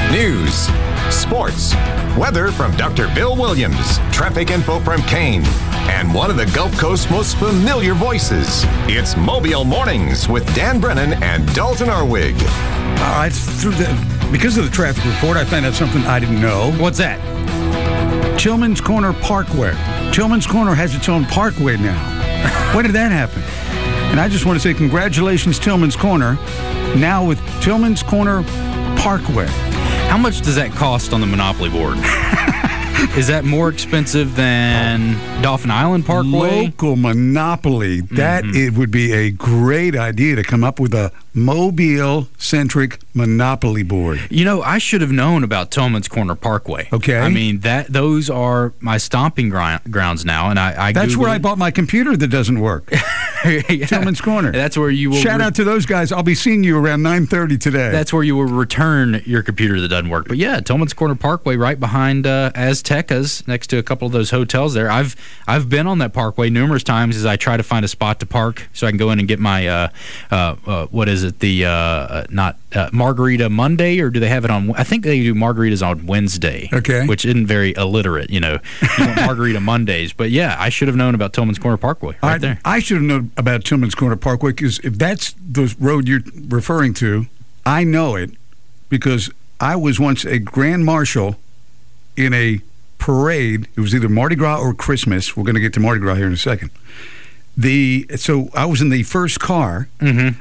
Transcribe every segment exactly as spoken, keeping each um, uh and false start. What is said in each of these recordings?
News, sports, weather from Doctor Bill Williams, traffic info from Kane, and one of the Gulf Coast's most familiar voices. It's Mobile Mornings with Dan Brennan and Dalton Arwig. All right, through the because of the traffic report, I found out something I didn't know. What's that? Tillman's Corner Parkway. Tillman's Corner has its own parkway now. When did that happen? And I just want to say congratulations, Tillman's Corner. Now with Tillman's Corner Parkway. How much does that cost on the Monopoly board? Is that more expensive than Dauphin Island Parkway? Local Monopoly. That Mm-hmm. it would be a great idea to come up with a Mobile-centric Monopoly board. You know, I should have known about Tillman's Corner Parkway. Okay. I mean, that those are my stomping gri- grounds now, and I, I That's Googled where I it. bought my computer that doesn't work. Yeah. Tillman's Corner. That's where you will. Shout re- out to those guys. I'll be seeing you around nine thirty today. That's where you will return your computer that doesn't work. But yeah, Tillman's Corner Parkway, right behind uh, Aztecas, next to a couple of those hotels there. I've I've been on that parkway numerous times as I try to find a spot to park so I can go in and get my uh, uh, uh, what is it? The uh, not uh, Margarita Monday, or do they have it on? I think they do margaritas on Wednesday. Okay. Which isn't very illiterate, you know. You want Margarita Mondays, but yeah, I should have known about Tillman's Corner Parkway right I, there. I should have known about Tillman's Corner Parkway because if that's the road you're referring to, I know it because I was once a grand marshal in a parade. It was either Mardi Gras or Christmas. We're going to get to Mardi Gras here in a second. The so I was in the first car. Mm-hmm.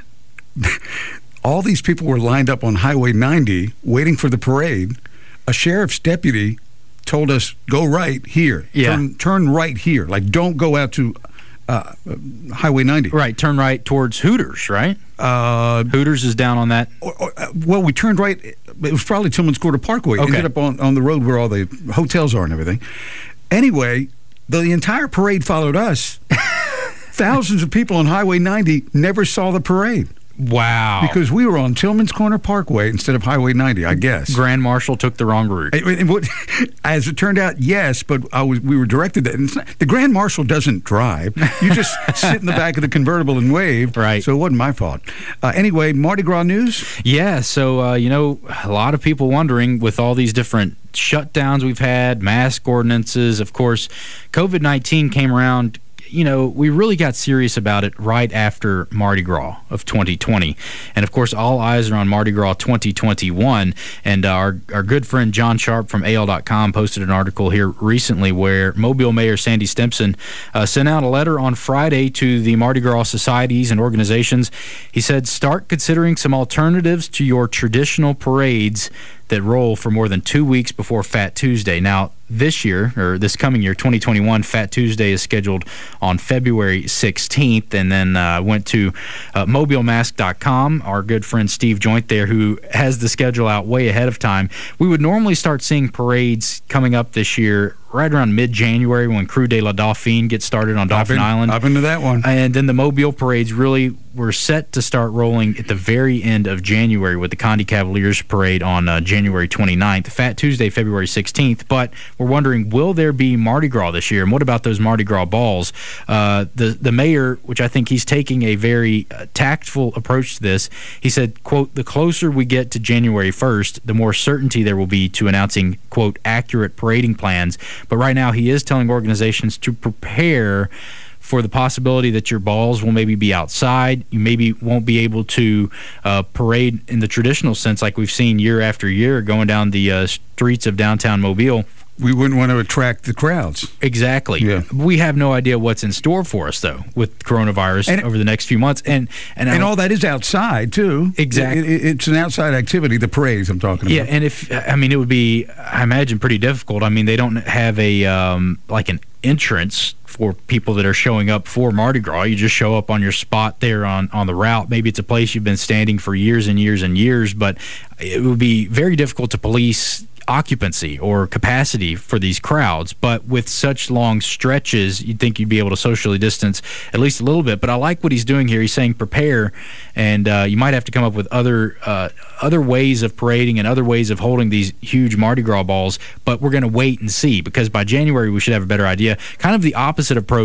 All these people were lined up on Highway ninety waiting for the parade. A sheriff's deputy told us, go right here. Yeah. Turn, turn right here. Like, don't go out to uh, Highway ninety. Right, turn right towards Hooters, right? Uh, Hooters is down on that. or, or, uh, well, we turned right. It was probably Tillman's Corner Parkway. Okay. Ended up on, on the road where all the hotels are and everything. Anyway, the entire parade followed us. Thousands of people on Highway ninety never saw the parade. Wow. Because we were on Tillman's Corner Parkway instead of Highway ninety, I guess. Grand Marshal took the wrong route. And- and what- As it turned out, yes, but I was. We were directed that. And it's not, the Grand Marshal doesn't drive. You just sit in the back of the convertible and wave. Right. So it wasn't my fault. Uh, anyway, Mardi Gras news? Yeah, so, uh, you know, a lot of people wondering with all these different shutdowns we've had, mask ordinances, of course, COVID nineteen came around. You know, we really got serious about it right after Mardi Gras of twenty twenty. And, of course, all eyes are on Mardi Gras twenty twenty-one. And uh, our, our good friend John Sharp from A L dot com posted an article here recently where Mobile Mayor Sandy Stimpson uh, sent out a letter on Friday to the Mardi Gras societies and organizations. He said, start considering some alternatives to your traditional parades that roll for more than two weeks before Fat Tuesday. Now, this year, or this coming year, twenty twenty-one, Fat Tuesday is scheduled on February sixteenth, and then I uh, went to uh, mobile mask dot com, our good friend Steve Joint there, who has the schedule out way ahead of time. We would normally start seeing parades coming up this year right around mid-January when Crew de la Dauphine gets started on Dauphin I've been, Island. I've been to that one. And then the Mobile parades really were set to start rolling at the very end of January with the Conde Cavaliers parade on uh, January twenty-ninth, Fat Tuesday, February sixteenth. But we're wondering, will there be Mardi Gras this year? And what about those Mardi Gras balls? Uh, the, the mayor, which I think he's taking a very uh, tactful approach to this, he said, quote, the closer we get to January first, the more certainty there will be to announcing, quote, accurate parading plans. But right now he is telling organizations to prepare for the possibility that your balls will maybe be outside. You maybe won't be able to uh, parade in the traditional sense like we've seen year after year going down the uh, streets of downtown Mobile. We wouldn't want to attract the crowds. Exactly. Yeah. We have no idea what's in store for us, though, with coronavirus And- over the next few months. And and, And I- all that is outside, too. Exactly. It- it- it's an outside activity, the parades I'm talking Yeah, about. and if I mean, it would be, I imagine, pretty difficult. I mean, they don't have a um, like an entrance for people that are showing up for Mardi Gras. You just show up on your spot there on, on the route. Maybe it's a place you've been standing for years and years and years, but it would be very difficult to police occupancy or capacity for these crowds. But with such long stretches, you'd think you'd be able to socially distance at least a little bit. But I like what he's doing here. He's saying prepare, and uh, you might have to come up with other uh, other ways of parading and other ways of holding these huge Mardi Gras balls. But we're going to wait and see, because by January we should have a better idea. Kind of the opposite approach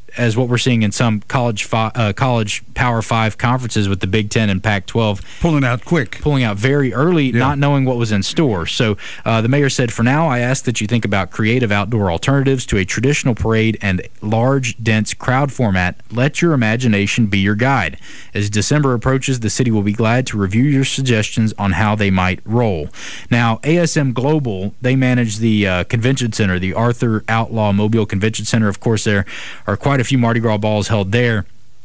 as what we're seeing in some college fi- uh, college Power Five conferences with the Big Ten and Pac twelve. Pulling out quick. Pulling out very early, Yeah. not knowing what was in store. So uh, the mayor said, for now, I ask that you think about creative outdoor alternatives to a traditional parade and large, dense crowd format. Let your imagination be your guide. As December approaches, the city will be glad to review your suggestions on how they might roll. Now, A S M Global, they manage the uh, convention center, the Arthur Outlaw Mobile Convention Center. Of course, there are quite a few Mardi Gras balls held there.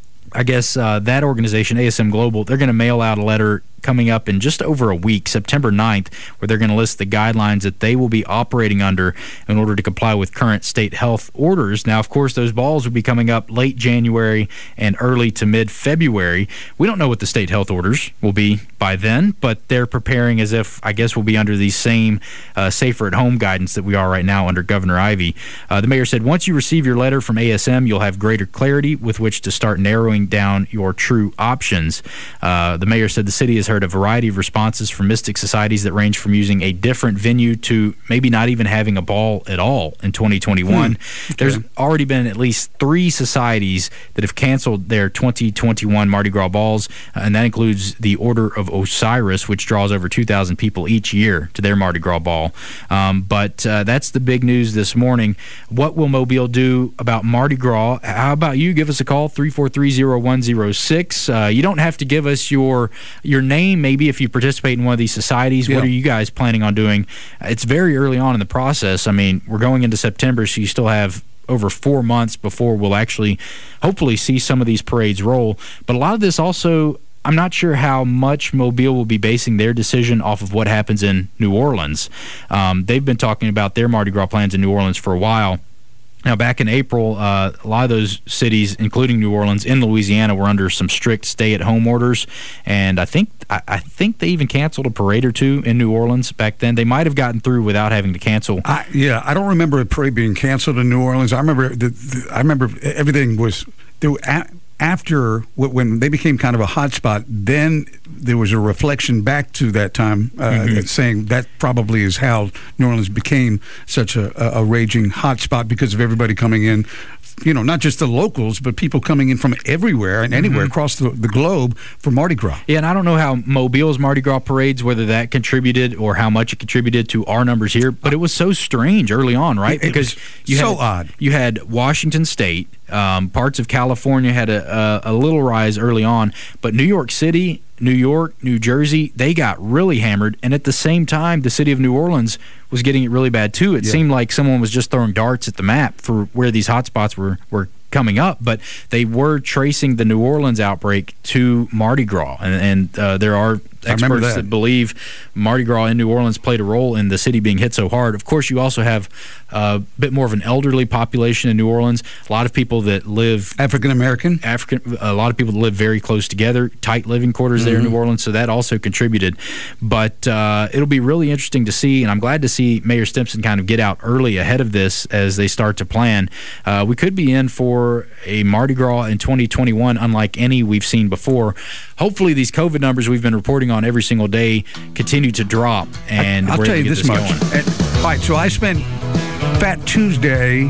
I guess uh, that organization, A S M Global, they're going to mail out a letter coming up in just over a week, September ninth, where they're going to list the guidelines that they will be operating under in order to comply with current state health orders. Now, of course, those balls will be coming up late January and early to mid-February. We don't know what the state health orders will be by then, but they're preparing as if, I guess, we'll be under the same uh, safer-at-home guidance that we are right now under Governor Ivey. Uh, the mayor said, once you receive your letter from A S M, you'll have greater clarity with which to start narrowing down your true options. Uh, the mayor said the city has heard a variety of responses from Mystic societies that range from using a different venue to maybe not even having a ball at all in twenty twenty-one. Hmm. Okay. There's already been at least three societies that have canceled their twenty twenty-one Mardi Gras balls, uh, and that includes the Order of Osiris, which draws over two thousand people each year to their Mardi Gras ball. Um, but uh, that's the big news this morning. What will Mobile do about Mardi Gras? How about you? Give us a call, three four three, zero one zero six. Uh, you don't have to give us your your name. Maybe if you participate in one of these societies, yeah. What are you guys planning on doing? It's very early on in the process. I mean, we're going into September, so you still have over four months before we'll actually hopefully see some of these parades roll. But a lot of this also, I'm not sure how much Mobile will be basing their decision off of what happens in New Orleans. Um, they've been talking about their Mardi Gras plans in New Orleans for a while. Now, back in April, uh, a lot of those cities, including New Orleans in Louisiana, were under some strict stay-at-home orders, and I think I, I think they even canceled a parade or two in New Orleans back then. They might have gotten through without having to cancel. I, yeah, I don't remember a parade being canceled in New Orleans. I remember the, the, I remember everything was there. A, after when they became kind of a hot spot, then there was a reflection back to that time uh, mm-hmm. saying that probably is how New Orleans became such a, a, a raging hot spot because of everybody coming in, you know, not just the locals, but people coming in from everywhere and anywhere mm-hmm. across the, the globe for Mardi Gras. Yeah, and I don't know how Mobile's Mardi Gras parades, whether that contributed or how much it contributed to our numbers here, but it was so strange early on, right? It, because you so had, odd. You had Washington State, um, parts of California had a, a, a little rise early on, but New York City, New York, New Jersey, they got really hammered, and at the same time, the city of New Orleans was getting it really bad too. It yeah. seemed like someone was just throwing darts at the map for where these hotspots were were coming up, but they were tracing the New Orleans outbreak to Mardi Gras, and, and uh, there are experts that. that believe Mardi Gras in New Orleans played a role in the city being hit so hard. Of course, you also have a bit more of an elderly population in New Orleans. A lot of people that live African American, African, a lot of people that live very close together, tight living quarters mm-hmm. there in New Orleans. So that also contributed. But uh, it'll be really interesting to see, and I'm glad to see Mayor Stimpson kind of get out early ahead of this as they start to plan. Uh, we could be in for a Mardi Gras in twenty twenty-one, unlike any we've seen before. Hopefully, these COVID numbers we've been reporting on every single day continue to drop. And I'll we're tell you able to this get much. Going. And, all right, so I spent Fat Tuesday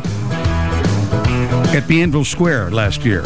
at Bienville Square last year.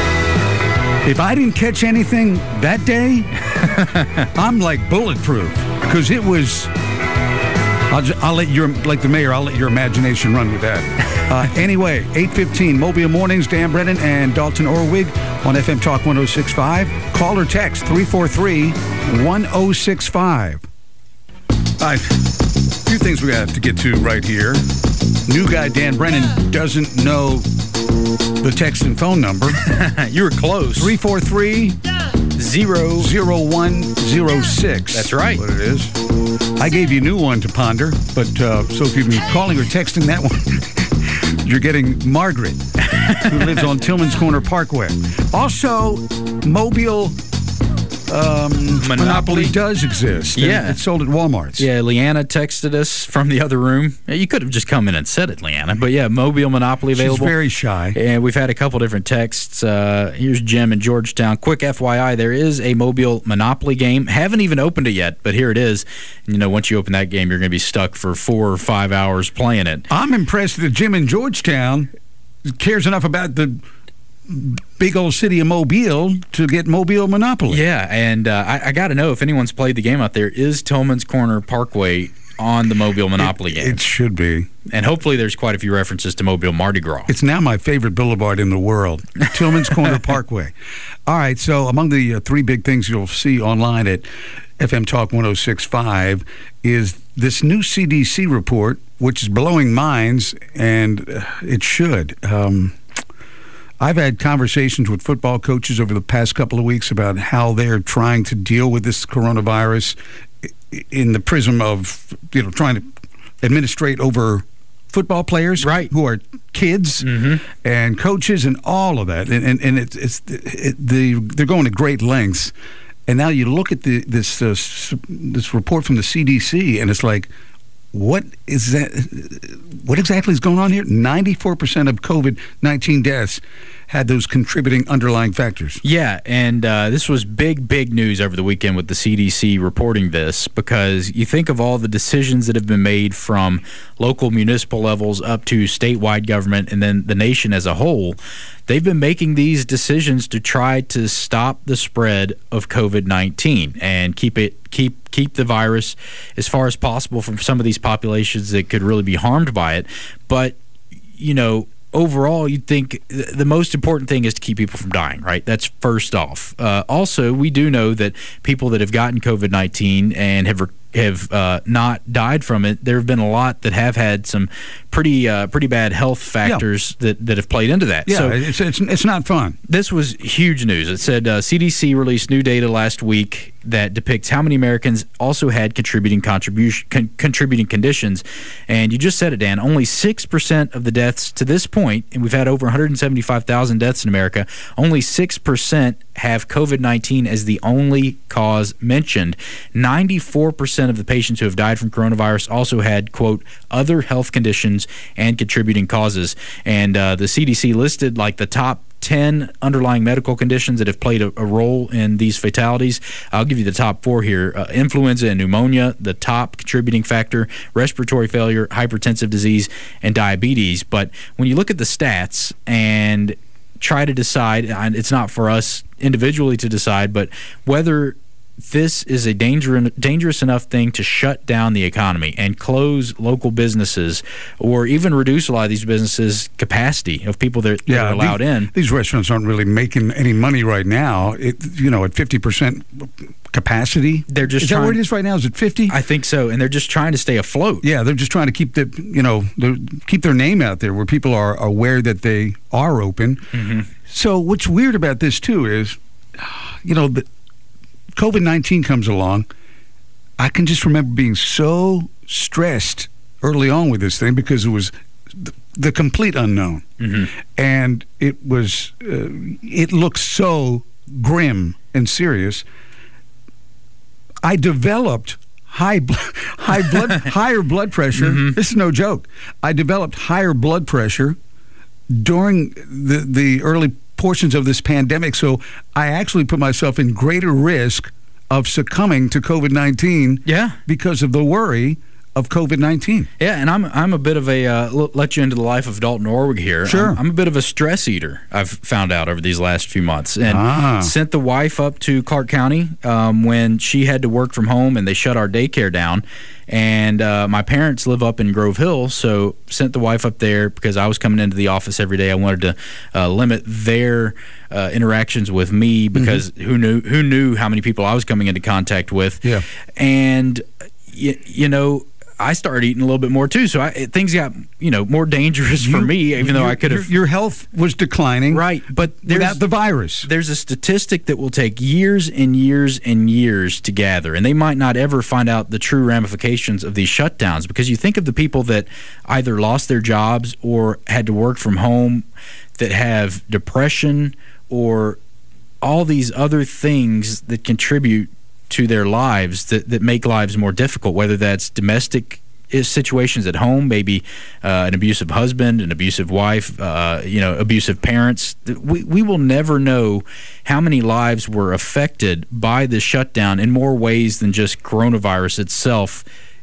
If I didn't catch anything that day, I'm like bulletproof because it was. I'll, just, I'll let your, like the mayor, I'll let your imagination run with that. Uh, anyway, eight fifteen, Mobile Mornings, Dan Brennan and Dalton Orwig on F M Talk one oh six point five. Call or text three four three, one oh six five. All right, a few things we have to get to right here. New guy Dan Brennan doesn't know the text and phone number. You were close. three four three, zero zero one zero six. That's right. What it is. I gave you a new one to ponder, but uh, so if you've been calling or texting that one, you're getting Margaret, who lives on Tillman's Corner Parkway. Also, Mobile um, Monopoly. Monopoly does exist. Yeah. It's sold at Walmart's. Yeah, Leanna texted us from the other room. You could have just come in and said it, Leanna. But yeah, Mobile Monopoly available. She's very shy. And we've had a couple different texts. Uh, here's Jim in Georgetown. Quick F Y I, there is a Mobile Monopoly game. Haven't even opened it yet, but here it is. You know, once you open that game, you're going to be stuck for four or five hours playing it. I'm impressed that Jim in Georgetown cares enough about the big old city of Mobile to get Mobile monopoly. Yeah, and uh, I, I got to know if anyone's played the game out there. Is Tillman's Corner Parkway on the Mobile Monopoly it, game? It should be. And hopefully there's quite a few references to Mobile Mardi Gras. It's now my favorite boulevard in the world, Tillman's Corner Parkway. All right, so among the uh, three big things you'll see online at F M Talk one oh six point five is this new C D C report, which is blowing minds, and uh, it should. Um, I've had conversations with football coaches over the past couple of weeks about how they're trying to deal with this coronavirus in the prism of, you know, trying to administrate over football players, right, who are kids, mm-hmm. and coaches and all of that. And and, and it, it's it, the they're going to great lengths. And now you look at the this uh, this report from the C D C, and it's like, what is that? What exactly is going on here? ninety-four percent of COVID nineteen deaths had those contributing underlying factors. Yeah, and uh, this was big, big news over the weekend with the C D C reporting this, because you think of all the decisions that have been made from local municipal levels up to statewide government and then the nation as a whole. They've been making these decisions to try to stop the spread of COVID nineteen and keep it keep keep the virus as far as possible from some of these populations that could really be harmed by it. But, you know, overall, you'd think the most important thing is to keep people from dying, right? That's first off. Uh, also, we do know that people that have gotten COVID nineteen and have have uh, not died from it, there have been a lot that have had some pretty uh, pretty bad health factors yeah. that, that have played into that. Yeah, so it's, it's, it's not fun. This was huge news. It said uh, C D C released new data last week that depicts how many Americans also had contributing contribution con- contributing conditions. And you just said it, Dan, only six percent of the deaths to this point, and we've had over one hundred seventy-five thousand deaths in America, only six percent have COVID nineteen as the only cause mentioned. ninety-four percent of the patients who have died from coronavirus also had, quote, other health conditions and contributing causes. And uh, the C D C listed like the top ten underlying medical conditions that have played a, a role in these fatalities. I'll give you the top four here. Uh, influenza and pneumonia, the top contributing factor, respiratory failure, hypertensive disease, and diabetes. But when you look at the stats and try to decide, and it's not for us individually to decide, but whether this is a danger, dangerous enough thing to shut down the economy and close local businesses, or even reduce a lot of these businesses' capacity of people that, yeah, that are allowed these, in. These restaurants aren't really making any money right now. It, you know, at fifty percent capacity. They're just is trying, that where it is right now? Is it fifty? I think so, and they're just trying to stay afloat. Yeah, they're just trying to keep the, you know, keep their name out there where people are aware that they are open. Mm-hmm. So what's weird about this too is, you know, the COVID nineteen comes along. I can just remember being so stressed early on with this thing because it was the, the complete unknown. Mm-hmm. And it was, uh, it looked so grim and serious. I developed high, bl- high blood, higher blood pressure. Mm-hmm. This is no joke. I developed higher blood pressure during the, the early portions of this pandemic, so I actually put myself in greater risk of succumbing to COVID nineteen yeah. because of the worry of COVID nineteen. Yeah, and I'm I'm a bit of a, uh, let you into the life of Dalton Orwig here. Sure. I'm, I'm a bit of a stress eater, I've found out over these last few months. And ah. sent the wife up to Clark County um, when she had to work from home and they shut our daycare down. And uh, my parents live up in Grove Hill, so sent the wife up there because I was coming into the office every day. I wanted to uh, limit their uh, interactions with me because mm-hmm. who knew who knew how many people I was coming into contact with. Yeah. And, you, you know, I started eating a little bit more too, so I, things got, you know, more dangerous for you, me, even though your, I could have. Your, your health was declining, right? But without the virus, there's a statistic that will take years and years and years to gather, and they might not ever find out the true ramifications of these shutdowns. Because you think of the people that either lost their jobs or had to work from home, that have depression or all these other things that contribute to their lives that, that make lives more difficult, whether that's domestic situations at home, maybe uh, an abusive husband, an abusive wife, uh, you know, abusive parents. We, we will never know how many lives were affected by this shutdown in more ways than just coronavirus itself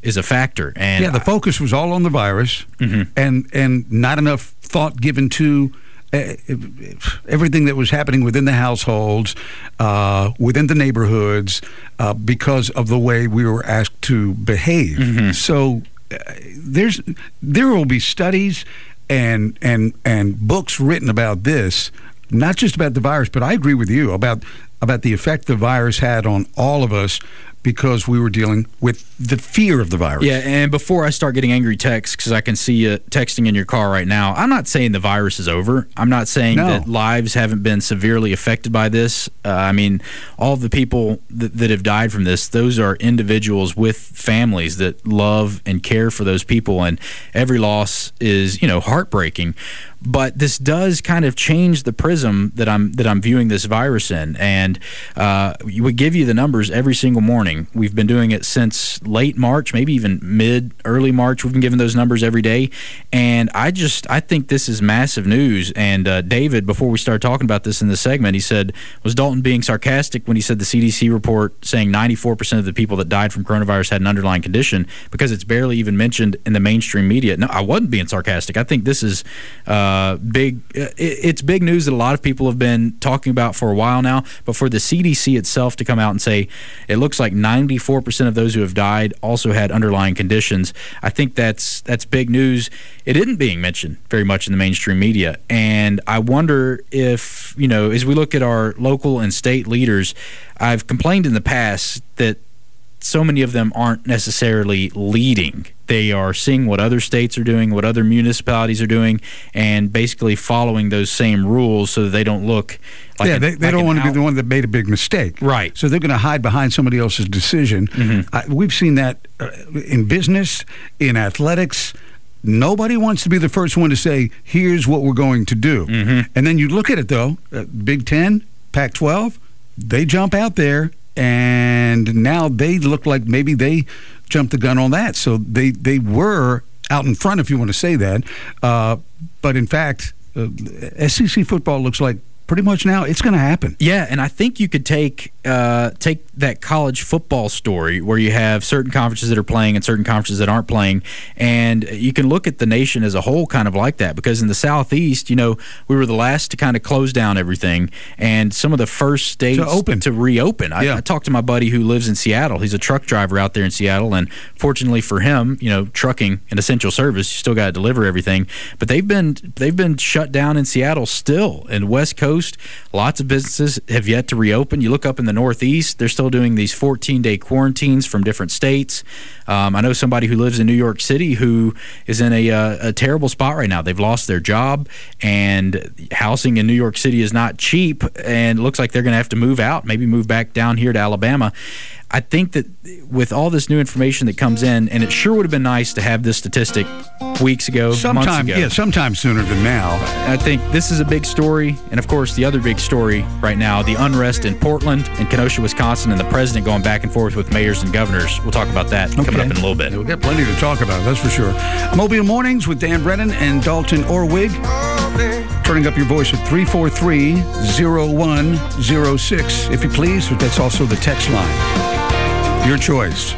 is a factor. And yeah, the focus was all on the virus, mm-hmm. and and not enough thought given to uh, everything that was happening within the households, uh, within the neighborhoods, uh, because of the way we were asked to behave. Mm-hmm. So uh, there's there will be studies and and and books written about this, not just about the virus, but I agree with you about about the effect the virus had on all of us, because we were dealing with the fear of the virus. Yeah, and before I start getting angry texts, because I can see you texting in your car right now, I'm not saying the virus is over. I'm not saying No. that lives haven't been severely affected by this. Uh, I mean, all of the people that, that have died from this, those are individuals with families that love and care for those people, and every loss is, you know, heartbreaking. But this does kind of change the prism that I'm that I'm viewing this virus in, and uh, we give you the numbers every single morning. We've been doing it since late March, maybe even mid, early March. We've been giving those numbers every day, and I just I think this is massive news. And uh, David, before we started talking about this in the segment, he said, was Dalton being sarcastic when he said the C D C report saying ninety-four percent of the people that died from coronavirus had an underlying condition, because it's barely even mentioned in the mainstream media? No, I wasn't being sarcastic. I think this is uh, big. It, it's big news that a lot of people have been talking about for a while now. But for the C D C itself to come out and say it looks like ninety-four percent of those who have died also had underlying conditions, I think that's that's big news. It isn't being mentioned very much in the mainstream media, and I wonder if, you know, as we look at our local and state leaders, I've complained in the past that so many of them aren't necessarily leading. They are seeing what other states are doing, what other municipalities are doing, and basically following those same rules so that they don't look like yeah, a, they, they like don't an want to be out- the one that made a big mistake. Right. So they're going to hide behind somebody else's decision. Mm-hmm. I, we've seen that uh, in business, in athletics. Nobody wants to be the first one to say, here's what we're going to do. Mm-hmm. And then you look at it, though, uh, Big Ten, Pac twelve, they jump out there, and now they look like maybe they jumped the gun on that. So they, they were out in front, if you want to say that. Uh, but in fact, uh, S E C football looks like pretty much now it's going to happen. Yeah, and I think you could take uh, take that college football story where you have certain conferences that are playing and certain conferences that aren't playing, and you can look at the nation as a whole kind of like that, because in the Southeast, you know, we were the last to kind of close down everything, and some of the first states To open. to reopen. I, Yeah. I talked to my buddy who lives in Seattle. He's a truck driver out there in Seattle, and fortunately for him, you know, trucking an essential service, you still got to deliver everything. But they've been they've been shut down in Seattle still, and West Coast, lots of businesses have yet to reopen. You look up in the Northeast, they're still doing these fourteen-day quarantines from different states. Um, I know somebody who lives in New York City who is in a, uh, a terrible spot right now. They've lost their job, and housing in New York City is not cheap, and it looks like they're going to have to move out, maybe move back down here to Alabama. I think that with all this new information that comes in, and it sure would have been nice to have this statistic weeks ago, months Sometime, ago. yeah, sometime sooner than now. I think this is a big story, and of course the other big story right now, the unrest in Portland and Kenosha, Wisconsin, and the president going back and forth with mayors and governors. We'll talk about that coming Okay. up in a little bit. Yeah, we've got plenty to talk about, that's for sure. Mobile Mornings with Dan Brennan and Dalton Orwig. Turning up your voice at three four three, zero one zero six, if you please. But that's also the text line. Your choice.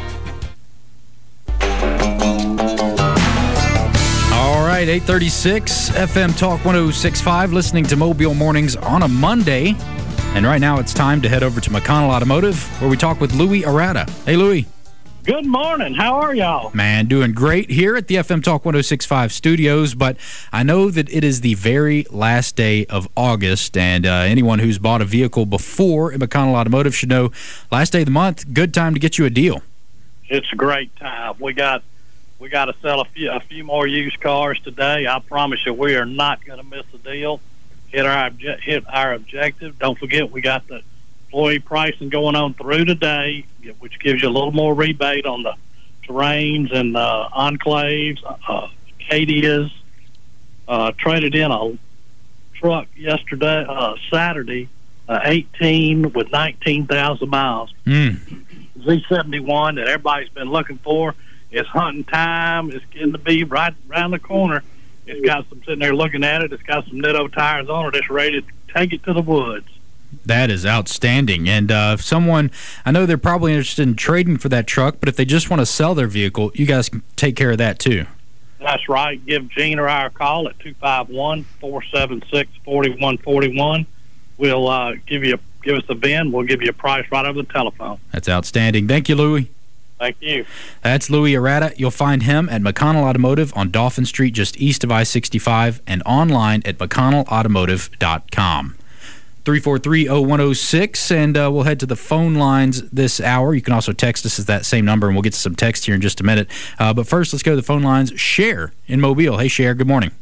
All right, eight thirty-six, F M Talk one oh six point five, listening to Mobile Mornings on a Monday. And right now it's time to head over to McConnell Automotive, where we talk with Louis Arata. Hey, Louis. Good morning. How are y'all? Man, doing great here at the F M Talk one oh six point five studios, but I know that it is the very last day of August, and uh, anyone who's bought a vehicle before at McConnell Automotive should know last day of the month, good time to get you a deal. It's a great time. We got we got to sell a few a few more used cars today. I promise you, we are not going to miss a deal. Hit our obje- hit our objective. Don't forget, we got the employee pricing going on through today, which gives you a little more rebate on the terrains and uh, enclaves. Uh, Acadias uh, traded in a truck yesterday, uh, Saturday, uh, eighteen with nineteen thousand miles. Mm. Z seventy-one that everybody's been looking for. It's hunting time. It's getting to be right around the corner. It's got some sitting there looking at it. It's got some Nitto tires on it. It's ready to take it to the woods. That is outstanding. And uh, if someone, I know they're probably interested in trading for that truck, but if they just want to sell their vehicle, you guys can take care of that too. That's right. Give Gene or I a call at two five one, four seven six, four one four one. We'll uh, give you a, give us a V I N. We'll give you a price right over the telephone. That's outstanding. Thank you, Louie. Thank you. That's Louie Arata. You'll find him at McConnell Automotive on Dauphin Street, just east of I sixty-five, and online at mcconnell automotive dot com. three four three, oh one oh six, and uh, we'll head to the phone lines this hour. You can also text us at that same number, and we'll get to some text here in just a minute. Uh, but first, let's go to the phone lines. Cher in Mobile. Hey, Cher, good morning.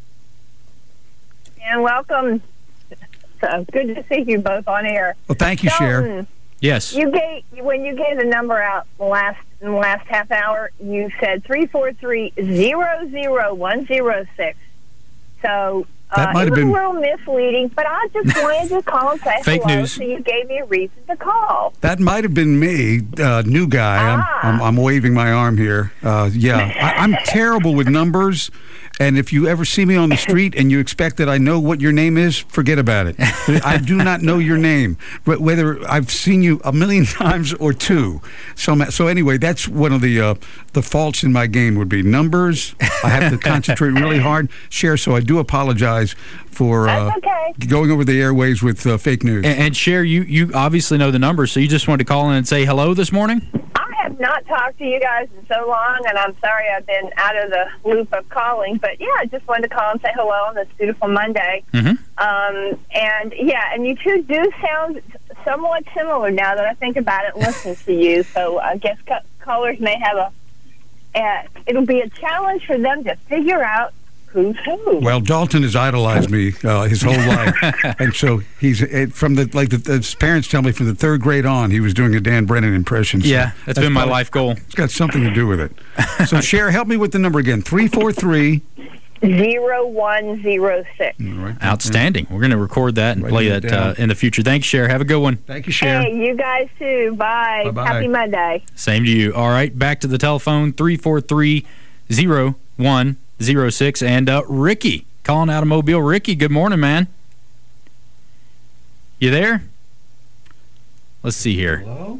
And welcome. So good to see you both on air. Well, thank you, Cher. Yes. You gave when you gave the number out last in the last half hour. You said three four three zero zero one zero six. So that uh, might it have was been a little misleading, but I just wanted to call and say Fake hello. news. So you gave me a reason to call. that might have been me, uh, new guy. Ah. I'm, I'm I'm waving my arm here. Uh, yeah, I, I'm terrible with numbers. And if you ever see me on the street and you expect that I know what your name is, forget about it. I do not know your name, but whether I've seen you a million times or two. So, so anyway, that's one of the uh, the faults in my game would be numbers. I have to concentrate really hard. Cher, so I do apologize for uh, That's okay. going over the airways with uh, fake news. And, and Cher, you, you obviously know the number, so you just wanted to call in and say hello this morning? I have not talked to you guys in so long, and I'm sorry I've been out of the loop of calling. But yeah, I just wanted to call and say hello on this beautiful Monday. Mm-hmm. Um, and yeah, and you two do sound somewhat similar now that I think about it and listen to you. So I guess co- callers may have a. Uh, it'll be a challenge for them to figure out who's who. Well, Dalton has idolized me uh, his whole life, and so he's it, from the like the, his parents tell me from the third grade on he was doing a Dan Brennan impression. So Yeah, that's been my probably- life goal. It's got something to do with it. So, Cher, help me with the number again. Three four three. Zero one zero six. Outstanding. We're going to record that and Write play it that uh, down. in the future. Thanks, Cher. Have a good one. Thank you, Cher. Hey, you guys too. Bye. Bye-bye. Happy Monday. Same to you. All right, back to the telephone, three four three, zero one zero six. And uh, Ricky calling out of Mobile. Ricky, good morning, man. You there? Let's see here. Hello?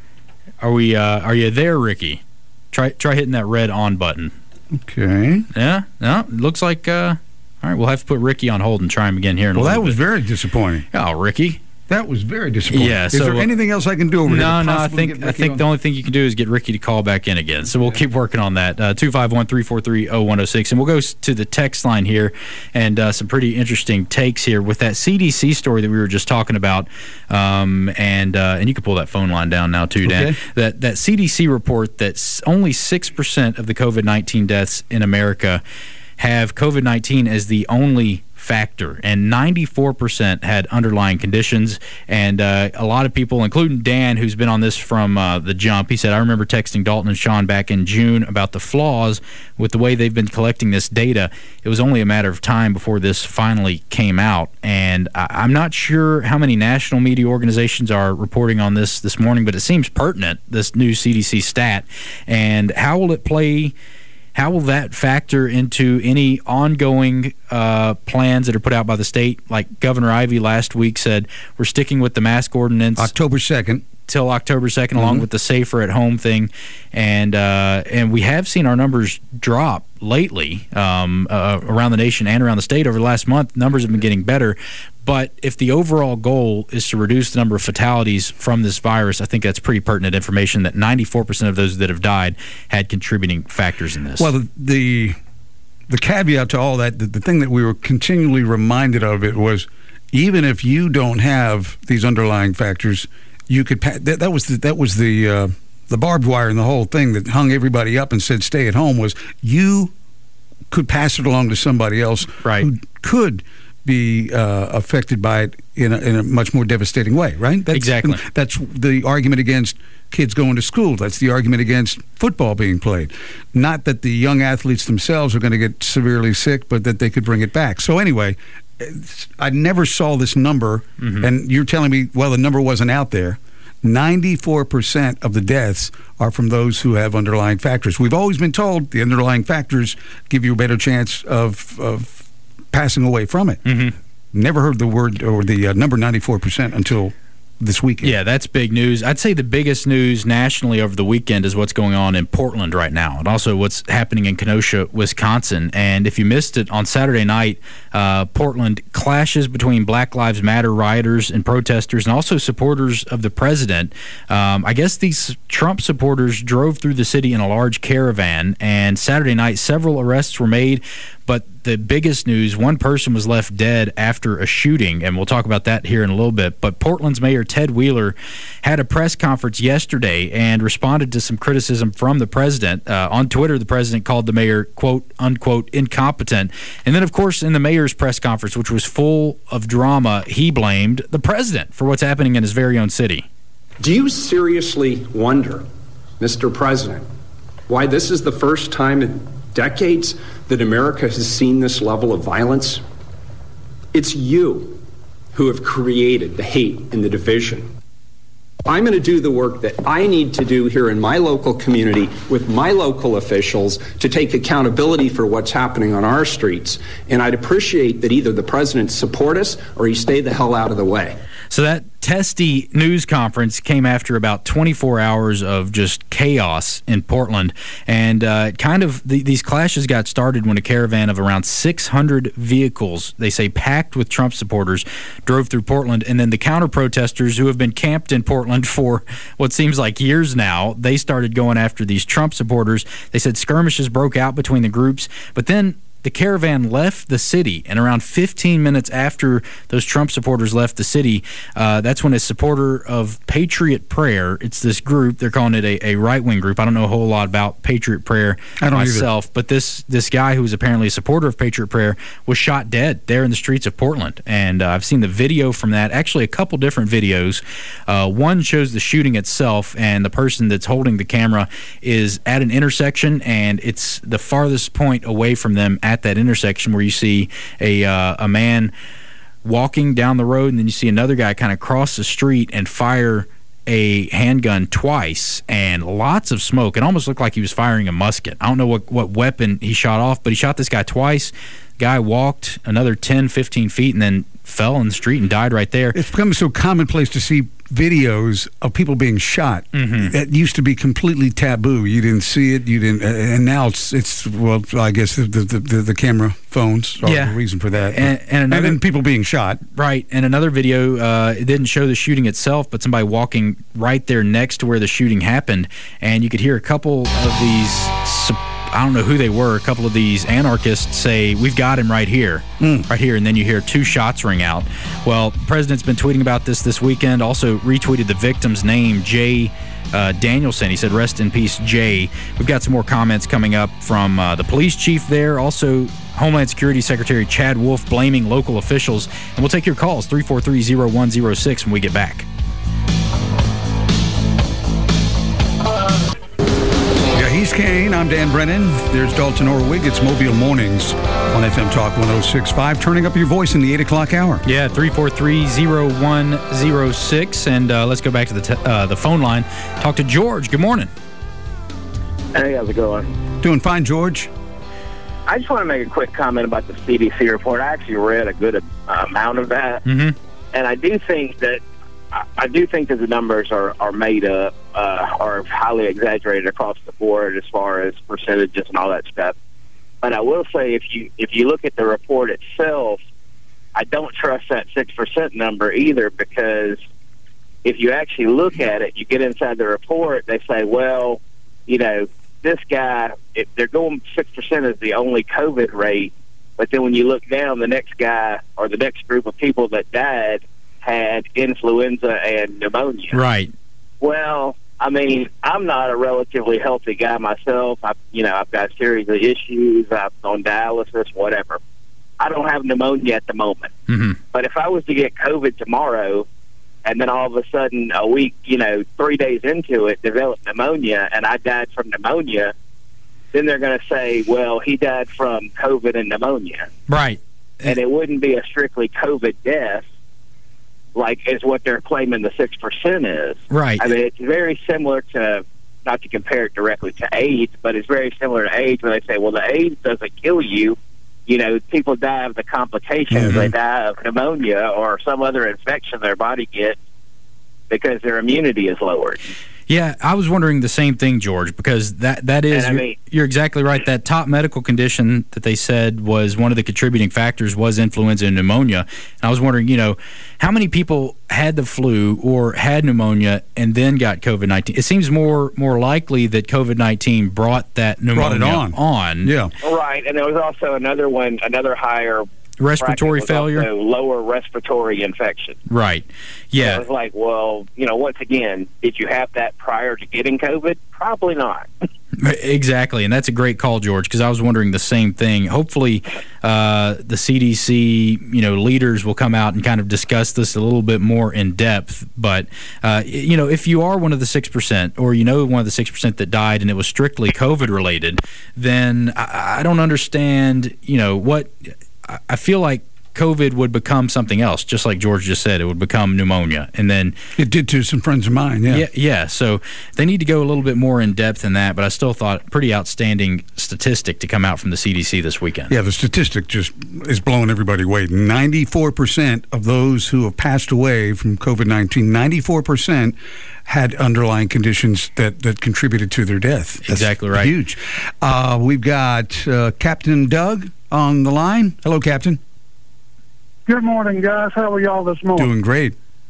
Are we? Uh, are you there, Ricky? Try try hitting that red on button. Okay. Yeah. No. It looks like. Uh, all right. We'll have to put Ricky on hold and try him again here in a Well, that little was bit. very disappointing. Oh, Ricky. That was very disappointing. Yeah, Is so, there uh, anything else I can do over here? No, to no. I possibly think get I Ricky think on? the only thing you can do is get Ricky to call back in again. So we'll keep working on that. Uh, two five one, three four three, oh one oh six. And we'll go s- to the text line here and uh, some pretty interesting takes here with that C D C story that we were just talking about. Um, and uh, and you can pull that phone line down now too, Dan. Okay. That that C D C report that s- only six percent of the COVID nineteen deaths in America have COVID nineteen as the only factor, and ninety-four percent had underlying conditions. And uh, a lot of people, including Dan, who's been on this from uh, the jump, he said, I remember texting Dalton and Sean back in June about the flaws with the way they've been collecting this data. It was only a matter of time before this finally came out. And I- I'm not sure how many national media organizations are reporting on this this morning, but it seems pertinent, this new C D C stat. And how will it play? How will that factor into any ongoing uh, plans that are put out by the state? Like Governor Ivey last week said, we're sticking with the mask ordinance October second. till October second, Mm-hmm. along with the safer at home thing, and uh, and we have seen our numbers drop lately um, uh, around the nation and around the state over the last month. Numbers have been getting better, but if the overall goal is to reduce the number of fatalities from this virus, I think that's pretty pertinent information that ninety-four percent of those that have died had contributing factors in this. Well, the, the the caveat to all that, the, the thing that we were continually reminded of it was, even if you don't have these underlying factors, you could pa- that, that was the, that was the uh, the barbed wire in the whole thing that hung everybody up and said stay at home, was you could pass it along to somebody else Right. who could be uh, affected by it in a, in a much more devastating way, right? That's, Exactly. That's the argument against kids going to school. That's the argument against football being played. Not that the young athletes themselves are going to get severely sick, but that they could bring it back. So anyway, it's- I never saw this number, Mm-hmm. and you're telling me, well, the number wasn't out there. ninety-four percent of the deaths are from those who have underlying factors. We've always been told the underlying factors give you a better chance of, of passing away from it. Mm-hmm. Never heard the word or the uh, number ninety-four percent until this weekend. Yeah, that's big news. I'd say the biggest news nationally over the weekend is what's going on in Portland right now, and also what's happening in Kenosha, Wisconsin. And if you missed it on Saturday night, uh, Portland clashes between Black Lives Matter rioters and protesters, and also supporters of the president. Um, I guess these Trump supporters drove through the city in a large caravan, and Saturday night several arrests were made. But the biggest news, one person was left dead after a shooting, and we'll talk about that here in a little bit. But Portland's Mayor Ted Wheeler had a press conference yesterday and responded to some criticism from the president. Uh, on Twitter, the president called the mayor, quote, unquote, incompetent. And then, of course, in the mayor's press conference, which was full of drama, he blamed the president for what's happening in his very own city. Do you seriously wonder, Mister President, why this is the first time in decades that America has seen this level of violence? It's you who have created the hate and the division. I'm going to do the work that I need to do here in my local community with my local officials to take accountability for what's happening on our streets. And I'd appreciate that either the president support us or he stay the hell out of the way. So that testy news conference came after about twenty-four hours of just chaos in Portland. And uh, kind of the, these clashes got started when a caravan of around six hundred vehicles, they say packed with Trump supporters, drove through Portland. And then the counter-protesters who have been camped in Portland for what seems like years now, they started going after these Trump supporters. They said skirmishes broke out between the groups. But then the caravan left the city, and around fifteen minutes after those Trump supporters left the city, uh, that's when a supporter of Patriot Prayer, it's this group, they're calling it a, a right-wing group. I don't know a whole lot about Patriot Prayer I don't myself, either. But this this guy who was apparently a supporter of Patriot Prayer was shot dead there in the streets of Portland. And uh, I've seen the video from that, actually a couple different videos. Uh, one shows the shooting itself, and the person that's holding the camera is at an intersection, and it's the farthest point away from them at that intersection where you see a uh, a man walking down the road, and then you see another guy kind of cross the street and fire a handgun twice, and lots of smoke. It almost looked like he was firing a musket. I don't know what, what weapon he shot off, but he shot this guy twice. Guy walked another ten, fifteen feet and then fell in the street and died right there. It's become so commonplace to see videos of people being shot. Mm-hmm. That used to be completely taboo. You didn't see it. You didn't, and now it's it's well, I guess the the, the, the camera phones are yeah. the reason for that. And, and, another, and then people being shot. Right. And another video, uh, it didn't show the shooting itself, but somebody walking right there next to where the shooting happened, and you could hear a couple of these. I don't know who they were. A couple of these anarchists say, "We've got him right here, mm. right here," and then you hear two shots ring out. Well, the president's been tweeting about this this weekend. Also retweeted the victim's name, Jay uh, Danielson. He said, "Rest in peace, Jay." We've got some more comments coming up from uh, the police chief there. Also, Homeland Security Secretary Chad Wolf blaming local officials. And we'll take your calls, three four three, zero one zero six, when we get back. He's Kane. I'm Dan Brennan. There's Dalton Orwig. It's Mobile Mornings on F M Talk one oh six point five. Turning up your voice in the eight o'clock hour. Yeah, three four three, zero one zero six. And uh, let's go back to the, te- uh, the phone line. Talk to George. Good morning. Hey, how's it going? Doing fine, George. I just want to make a quick comment about the C D C report. I actually read a good uh, amount of that. Mm-hmm. And I do think that I do think that the numbers are, are made up, uh, are highly exaggerated across the board as far as percentages and all that stuff. But I will say, if you if you look at the report itself, I don't trust that six percent number either, because if you actually look at it, you get inside the report, they say, well, you know, this guy, if they're going six percent is the only COVID rate, but then when you look down, the next guy or the next group of people that died had influenza and pneumonia. Right. Well, I mean, I'm not a relatively healthy guy myself. I, you know, I've got a series of issues. I'm on dialysis, whatever. I don't have pneumonia at the moment. Mm-hmm. But if I was to get COVID tomorrow, and then all of a sudden, a week, you know, three days into it, developed pneumonia, and I died from pneumonia, then they're going to say, well, he died from COVID and pneumonia. Right. And it wouldn't be a strictly COVID death, like is what they're claiming the six percent is. Right. I mean, it's very similar to, not to compare it directly to AIDS, but it's very similar to AIDS when they say, well, the AIDS doesn't kill you, you know, people die of the complications. Mm-hmm. They die of pneumonia or some other infection their body gets because their immunity is lowered. Yeah, I was wondering the same thing, George, because that, that is, And I you're, mean- you're exactly right. That top medical condition that they said was one of the contributing factors was influenza and pneumonia. And I was wondering, you know, how many people had the flu or had pneumonia and then got COVID nineteen? It seems more more likely that COVID nineteen brought that pneumonia Brought it on. on. Yeah. Right, and there was also another one, another higher Respiratory bracket was failure? also lower respiratory infection. Right. Yeah. So it's like, well, you know, once again, did you have that prior to getting COVID? Probably not. Exactly, and that's a great call, George, because I was wondering the same thing. Hopefully, uh, the C D C, you know, leaders will come out and kind of discuss this a little bit more in depth. But, uh, you know, if you are one of the six percent or you know one of the six percent that died and it was strictly COVID-related, then I, I don't understand, you know, what – I feel like COVID would become something else, just like George just said. It would become pneumonia. And then It did to some friends of mine, yeah. Yeah, yeah. So they need to go a little bit more in depth in that, but I still thought pretty outstanding statistic to come out from the C D C this weekend. Yeah, the statistic just is blowing everybody away. ninety-four percent of those who have passed away from COVID nineteen, ninety-four percent had underlying conditions that, that contributed to their death. That's Exactly right. Huge. Uh, we've got uh, Captain Doug on the line. Hello, Captain. Good morning, guys. How are y'all this morning? Doing great.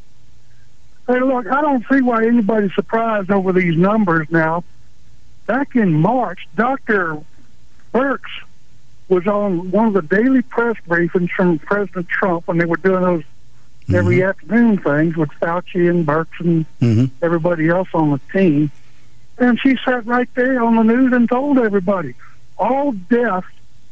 Hey, look, I don't see why anybody's surprised over these numbers now. Back in March, Doctor Birx was on one of the daily press briefings from President Trump when they were doing those mm-hmm. every afternoon things with Fauci and Birx and mm-hmm. everybody else on the team. And she sat right there on the news and told everybody, all deaths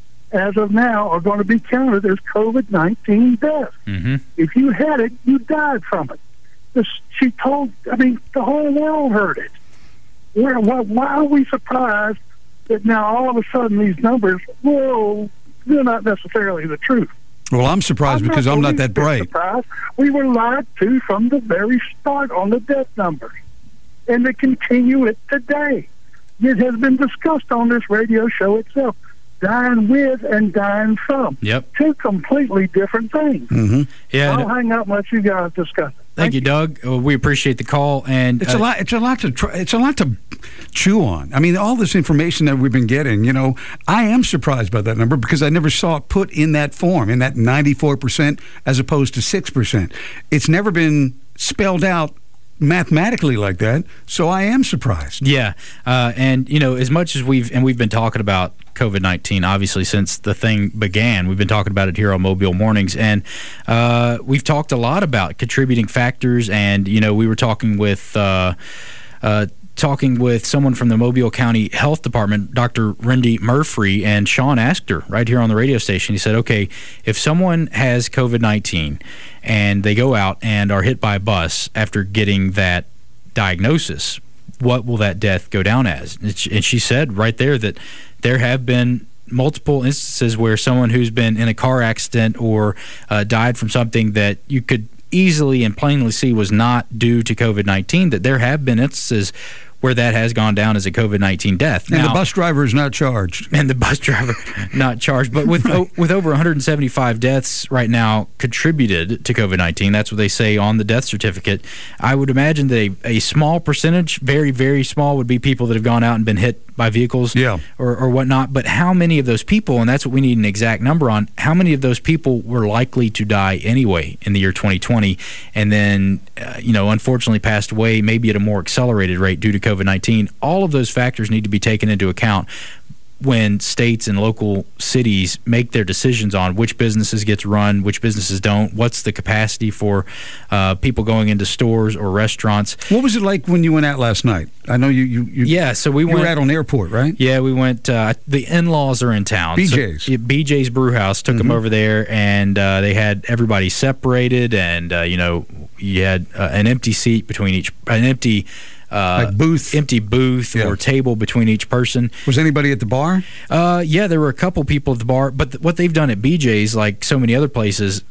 as of now are going to be counted as COVID nineteen deaths. Mm-hmm. If you had it, you died from it. This, she told, I mean, the whole world heard it. Where, why, why are we surprised that now all of a sudden these numbers, whoa, they're not necessarily the truth? Well, I'm surprised I'm because not I'm not that bright. Surprised. We were lied to from the very start on the death numbers. And they continue it today. It has been discussed on this radio show itself. Dying with and dying from. Yep. Two completely different things. Mm-hmm. Yeah. I'll hang up and let you guys discuss it. Thank, Thank you, Doug. Uh, we appreciate the call, and It's uh, a lot. It's a lot to. Try, it's a lot to chew on. I mean, all this information that we've been getting. You know, I am surprised by that number because I never saw it put in that form, in that ninety-four percent as opposed to six percent. It's never been spelled out mathematically like that, so I am surprised. Yeah, uh, and you know, as much as we've and we've been talking about COVID nineteen, obviously, since the thing began. We've been talking about it here on Mobile Mornings, and uh, we've talked a lot about contributing factors, and, you know, we were talking with uh, uh, talking with someone from the Mobile County Health Department, Doctor Randy Murphy, and Sean asked her right here on the radio station. He said, okay, if someone has COVID nineteen and they go out and are hit by a bus after getting that diagnosis, what will that death go down as? And she said right there that there have been multiple instances where someone who's been in a car accident or uh, died from something that you could easily and plainly see was not due to COVID nineteen, that there have been instances where that has gone down as a COVID nineteen death. And now, the bus driver is not charged. And the bus driver not charged. But with o- with over one hundred seventy-five deaths right now contributed to COVID nineteen, that's what they say on the death certificate, I would imagine that a, a small percentage, very, very small, would be people that have gone out and been hit by vehicles yeah. or, or whatnot. But how many of those people, and that's what we need an exact number on, how many of those people were likely to die anyway in the year twenty twenty and then, uh, you know, unfortunately passed away maybe at a more accelerated rate due to COVID nineteen? All of those factors need to be taken into account when states and local cities make their decisions on which businesses get to run, which businesses don't, what's the capacity for uh, people going into stores or restaurants. What was it like when you went out last night? I know you you, you yeah, so we you went, were out on the airport, right? Yeah, we went. Uh, the in-laws are in town. B J's. So, B J's Brewhouse took mm-hmm. them over there, and uh, they had everybody separated, and uh, you know, you had uh, an empty seat between each, an empty. Uh, like booth, empty booth yeah. or table between each person. Was anybody at the bar? Uh, yeah, there were a couple people at the bar. But th- what they've done at B J's, like so many other places,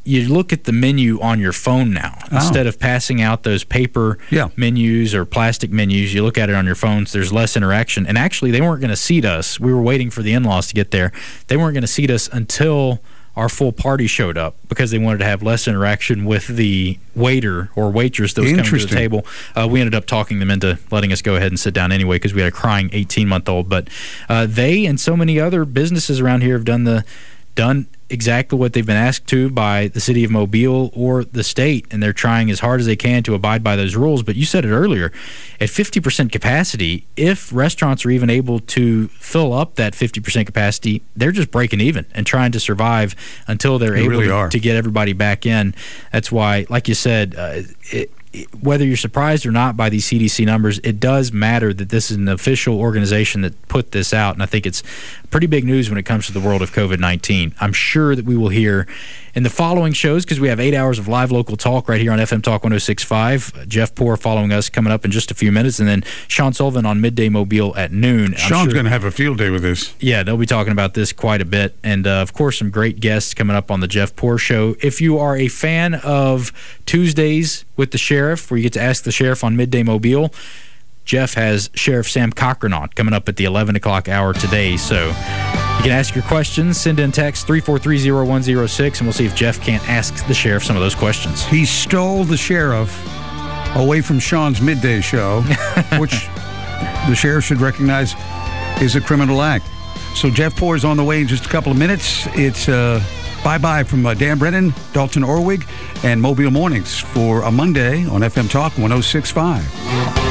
you look at the menu on your phone now. Oh. Instead of passing out those paper Yeah. menus or plastic menus, you look at it on your phones. There's less interaction. And actually, they weren't going to seat us. We were waiting for the in-laws to get there. They weren't going to seat us until our full party showed up because they wanted to have less interaction with the waiter or waitress that was coming to the Interesting. table. Uh, we ended up talking them into letting us go ahead and sit down anyway because we had a crying eighteen-month-old. But uh, they and so many other businesses around here have done the done exactly what they've been asked to by the city of Mobile or the state, and they're trying as hard as they can to abide by those rules. But you said it earlier, at fifty percent capacity, if restaurants are even able to fill up that fifty percent capacity, they're just breaking even and trying to survive until they're They able really to, are. to get everybody back in. That's why, like you said, uh, it, whether you're surprised or not by these C D C numbers, it does matter that this is an official organization that put this out, and I think it's pretty big news when it comes to the world of COVID nineteen. I'm sure that we will hear in the following shows, because we have eight hours of live local talk right here on F M Talk one oh six point five. Jeff Poor following us coming up in just a few minutes, and then Sean Sullivan on Midday Mobile at noon. I'm Sean's sure- going to have a field day with this. Yeah, they'll be talking about this quite a bit. And, uh, of course, some great guests coming up on the Jeff Poor Show. If you are a fan of Tuesdays with the Sheriff, where you get to ask the Sheriff on Midday Mobile, Jeff has Sheriff Sam Cochran on coming up at the eleven o'clock hour today. So you can ask your questions. Send in text three four three oh one oh six, and we'll see if Jeff can't ask the Sheriff some of those questions. He stole the Sheriff away from Sean's midday show, which the Sheriff should recognize is a criminal act. So Jeff Poor is on the way in just a couple of minutes. It's uh, bye-bye from uh, Dan Brennan, Dalton Orwig, and Mobile Mornings for a Monday on F M Talk one oh six point five.